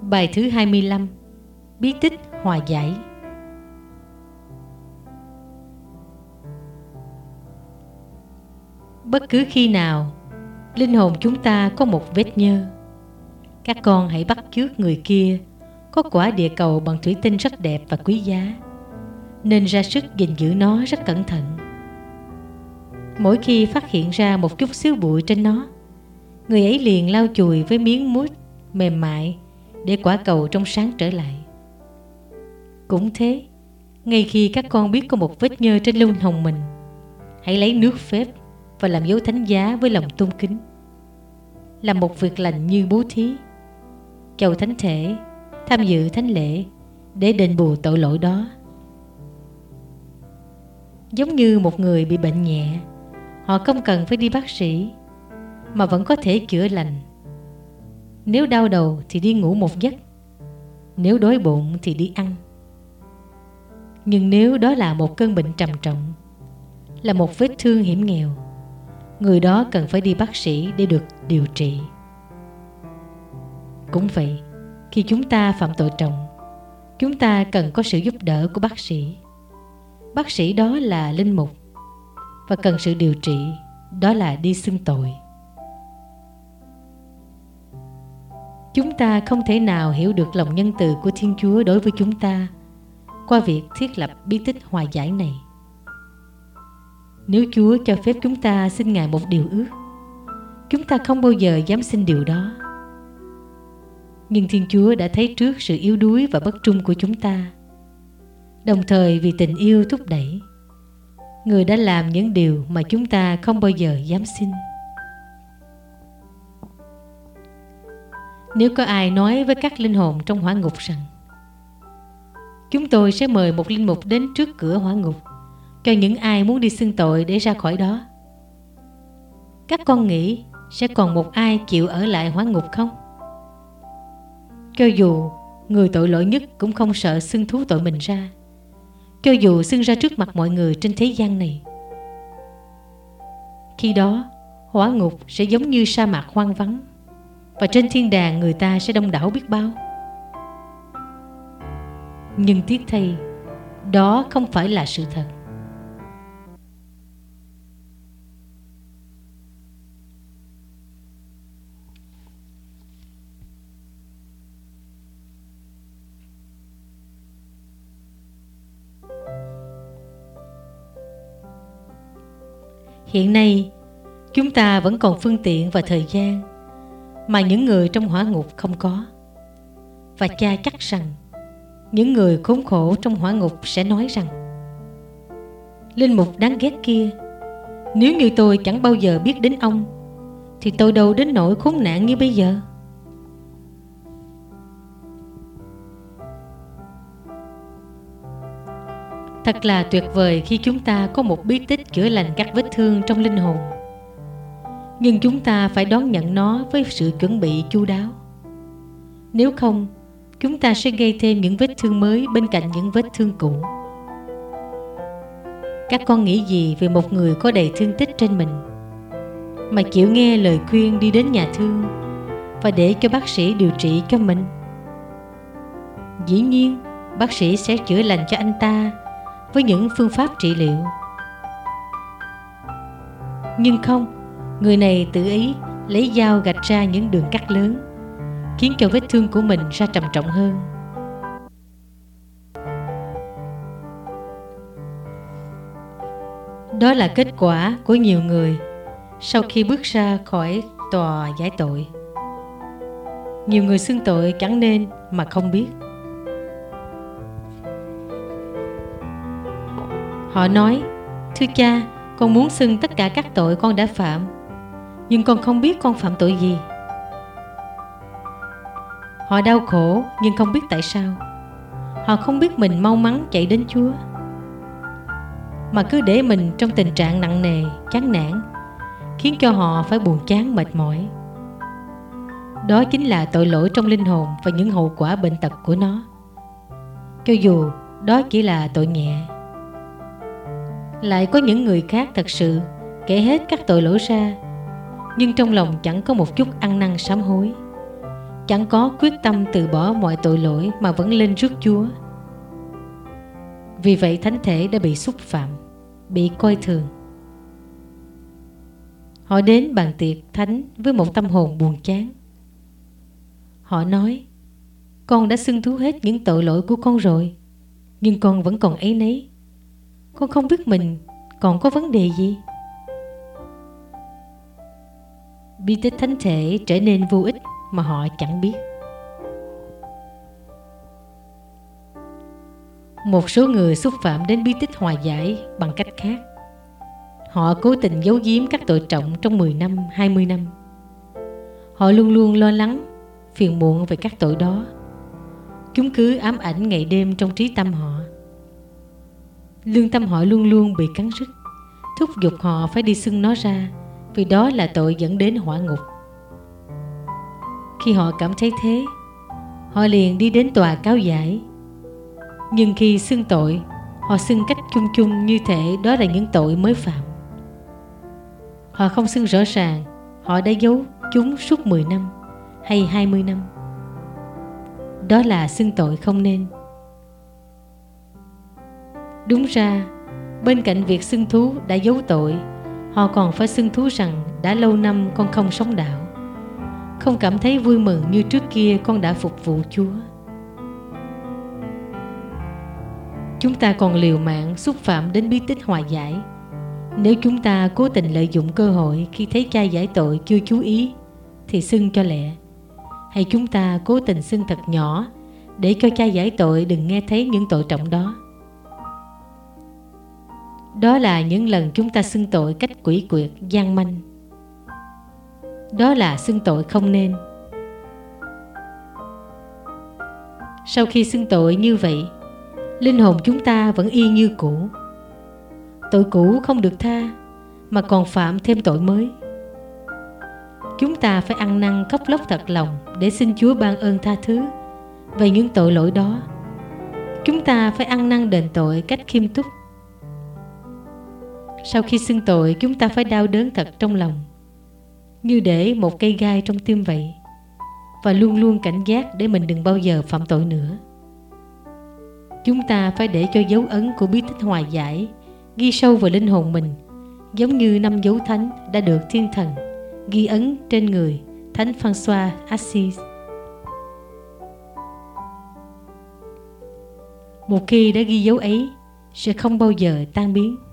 Bài thứ 25. Bí tích hòa giải. Bất cứ khi nào linh hồn chúng ta có một vết nhơ, các con hãy bắt chước người kia có quả địa cầu bằng thủy tinh rất đẹp và quý giá, nên ra sức gìn giữ nó rất cẩn thận. Mỗi khi phát hiện ra một chút xíu bụi trên nó, người ấy liền lau chùi với miếng mút mềm mại để quả cầu trong sáng trở lại. Cũng thế, ngay khi các con biết có một vết nhơ trên linh hồn mình, hãy lấy nước phép và làm dấu thánh giá với lòng tôn kính. Làm một việc lành như bố thí, chầu thánh thể, tham dự thánh lễ để đền bù tội lỗi đó. Giống như một người bị bệnh nhẹ, họ không cần phải đi bác sĩ mà vẫn có thể chữa lành. Nếu đau đầu thì đi ngủ một giấc, nếu đói bụng thì đi ăn. Nhưng nếu đó là một cơn bệnh trầm trọng, là một vết thương hiểm nghèo, người đó cần phải đi bác sĩ để được điều trị. Cũng vậy, khi chúng ta phạm tội trọng, chúng ta cần có sự giúp đỡ của bác sĩ. Bác sĩ đó là linh mục, và cần sự điều trị, đó là đi xưng tội. Chúng ta không thể nào hiểu được lòng nhân từ của Thiên Chúa đối với chúng ta qua việc thiết lập bí tích hòa giải này. Nếu Chúa cho phép chúng ta xin Ngài một điều ước, chúng ta không bao giờ dám xin điều đó. Nhưng Thiên Chúa đã thấy trước sự yếu đuối và bất trung của chúng ta. Đồng thời vì tình yêu thúc đẩy, Người đã làm những điều mà chúng ta không bao giờ dám xin. Nếu có ai nói với các linh hồn trong hỏa ngục rằng chúng tôi sẽ mời một linh mục đến trước cửa hỏa ngục cho những ai muốn đi xưng tội để ra khỏi đó, các con nghĩ sẽ còn một ai chịu ở lại hỏa ngục không? Cho dù người tội lỗi nhất cũng không sợ xưng thú tội mình ra, cho dù xưng ra trước mặt mọi người trên thế gian này. Khi đó, hỏa ngục sẽ giống như sa mạc hoang vắng, và trên thiên đàng người ta sẽ đông đảo biết bao. Nhưng tiếc thay, đó không phải là sự thật. Hiện nay, chúng ta vẫn còn phương tiện và thời gian mà những người trong hỏa ngục không có. Và cha chắc rằng những người khốn khổ trong hỏa ngục sẽ nói rằng: linh mục đáng ghét kia, nếu như tôi chẳng bao giờ biết đến ông thì tôi đâu đến nỗi khốn nạn như bây giờ. Thật là tuyệt vời khi chúng ta có một bí tích chữa lành các vết thương trong linh hồn. Nhưng chúng ta phải đón nhận nó với sự chuẩn bị chu đáo. Nếu không, chúng ta sẽ gây thêm những vết thương mới bên cạnh những vết thương cũ. Các con nghĩ gì về một người có đầy thương tích trên mình mà chịu nghe lời khuyên đi đến nhà thương và để cho bác sĩ điều trị cho mình? Dĩ nhiên, bác sĩ sẽ chữa lành cho anh ta với những phương pháp trị liệu. Nhưng không, người này tự ý lấy dao gạch ra những đường cắt lớn, khiến cho vết thương của mình ra trầm trọng hơn. Đó là kết quả của nhiều người sau khi bước ra khỏi tòa giải tội. Nhiều người xưng tội chẳng nên mà không biết. Họ nói: thưa cha, con muốn xưng tất cả các tội con đã phạm, nhưng con không biết con phạm tội gì. Họ đau khổ nhưng không biết tại sao. Họ không biết mình mau mắn chạy đến Chúa, mà cứ để mình trong tình trạng nặng nề, chán nản, khiến cho họ phải buồn chán mệt mỏi. Đó chính là tội lỗi trong linh hồn và những hậu quả bệnh tật của nó, cho dù đó chỉ là tội nhẹ. Lại có những người khác thật sự kể hết các tội lỗi ra, nhưng trong lòng chẳng có một chút ăn năn sám hối. chẳng có quyết tâm từ bỏ mọi tội lỗi mà vẫn lên rước Chúa. Vì vậy thánh thể đã bị xúc phạm, bị coi thường. Họ đến bàn tiệc thánh với một tâm hồn buồn chán. Họ nói: con đã xưng thú hết những tội lỗi của con rồi, nhưng con vẫn còn áy náy. Con không biết mình còn có vấn đề gì. Bí tích thánh thể trở nên vô ích mà họ chẳng biết. Một số người xúc phạm đến bí tích hòa giải bằng cách khác. Họ cố tình giấu giếm các tội trọng trong 10 năm, 20 năm. Họ luôn luôn lo lắng, phiền muộn về các tội đó. Chúng cứ ám ảnh ngày đêm trong trí tâm họ. Lương tâm họ luôn luôn bị cắn rứt, thúc giục họ phải đi xưng nó ra, vì đó là tội dẫn đến hỏa ngục. Khi họ cảm thấy thế, họ liền đi đến tòa cáo giải. Nhưng khi xưng tội, họ xưng cách chung chung như thể đó là những tội mới phạm. Họ không xưng rõ ràng họ đã giấu chúng suốt 10 năm hay 20 năm. Đó là xưng tội không nên. Đúng ra, bên cạnh việc xưng thú đã giấu tội, họ còn phải xưng thú rằng đã lâu năm con không sống đạo, không cảm thấy vui mừng như trước kia con đã phục vụ Chúa. Chúng ta còn liều mạng xúc phạm đến bí tích hòa giải. Nếu chúng ta cố tình lợi dụng cơ hội khi thấy cha giải tội chưa chú ý thì xưng cho lẹ, hay chúng ta cố tình xưng thật nhỏ để cho cha giải tội đừng nghe thấy những tội trọng đó. Đó là những lần chúng ta xưng tội cách quỷ quyệt, gian manh. Đó là xưng tội không nên. Sau khi xưng tội như vậy, linh hồn chúng ta vẫn y như cũ. Tội cũ không được tha, mà còn phạm thêm tội mới. Chúng ta phải ăn năn khóc lóc thật lòng để xin Chúa ban ơn tha thứ về những tội lỗi đó. Chúng ta phải ăn năn đền tội cách khiêm túc. Sau khi xưng tội, chúng ta phải đau đớn thật trong lòng, như để một cây gai trong tim vậy, và luôn luôn cảnh giác để mình đừng bao giờ phạm tội nữa. Chúng ta phải để cho dấu ấn của bí tích hòa giải ghi sâu vào linh hồn mình, giống như 5 dấu thánh đã được thiên thần ghi ấn trên người Thánh François Assisi. Một khi đã ghi dấu ấy, sẽ không bao giờ tan biến.